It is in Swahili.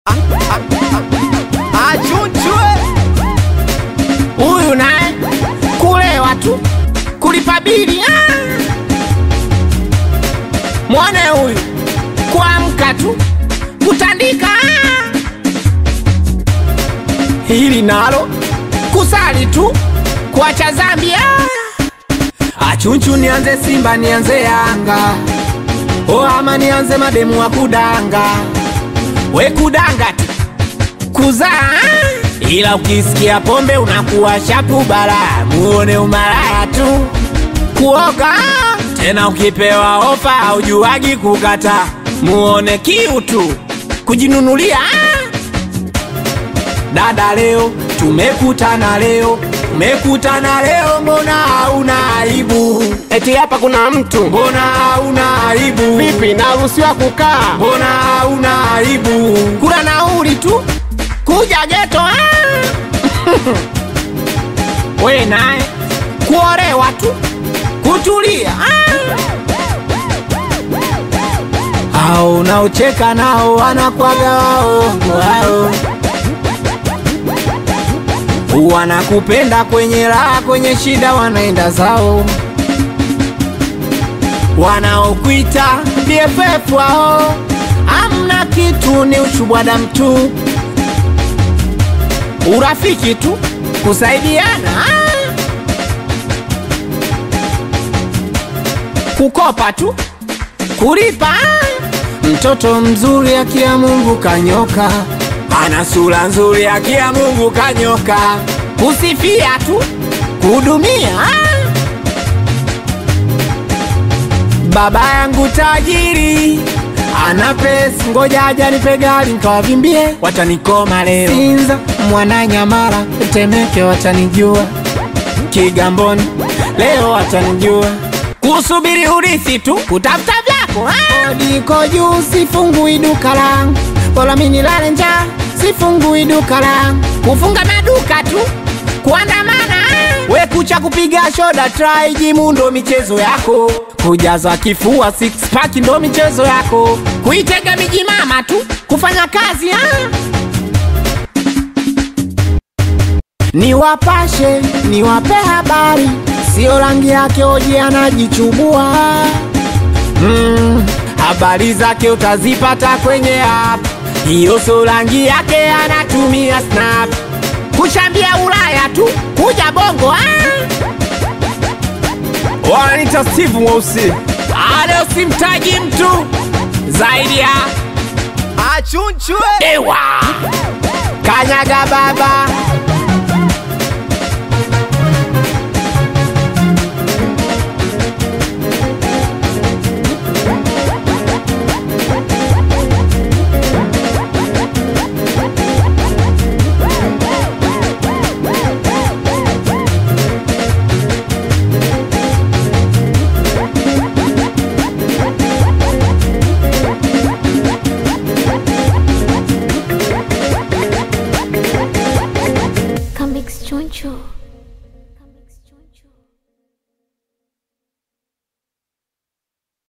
Achunchwe huyu naye kulewa tu kulipa bili. Mwana huyu kuamka tu kutandika. Hili nalo kusali tu kuacha Zambia. Achunchu nianze Simba nianze Yanga, ama nianze mademu wa kudanga. We kudanga tu kuzaa, ila ukisikia pombe unakuwa shapu bala. Muone umalaya tu kuoga, tena ukipewa ofa haujuagi kukata. Muone kiu tu kujinunulia. Dada leo tumekutana leo, mbona hauna aibu? Eti hapa kuna mtu, mbona hauna aibu? Vipi naruhusiwa kukaa? Mbona hauna aibu? Kula nauli tu kuja geto. We naye kuolewa tu kutulia. Hao unaocheka nao wanakwaga wao, wanakupenda kwenye raha, kwenye shida wanaenda zao. Wanaokuita BFF wao amna kitu, ni ushubwada mtu. Urafiki tu kusaidiana, kukopa tu kulipa. Mtoto mzuri akia Mungu kanyoka, ana sura nzuri akia Mungu kanyoka. Kusifia tu kuhudumia. Baba yangu tajiri ana pesa, ngoja aja nipe gari nikawavimbie. Watanikoma leo Sinza, Mwananyamala, Temeke watanijua, Kigamboni leo watanijua. Kusubiri urithi tu kutafuta vyako. Niko juu sifungui duka langu, bora mimi nilale njaa sifungui duka langu. Kufunga maduka tu kuandamana. We kucha kupiga shoda try jimu ndo michezo yako. Kujaza kifua six pack ndo michezo yako. Kuitega miji mama tu kufanya kazi. Niwapashe niwape habari, sio rangi yake oje anajichubua. Habari zake utazipata kwenye app, hiyo sio rangi yake anatumia snap. Kushambia Ulaya tu kuja Bongo. Wanita Steve Mweusi. Leo simtaji mtu zaidi ya Achunchwe. Ewa kanyaga baba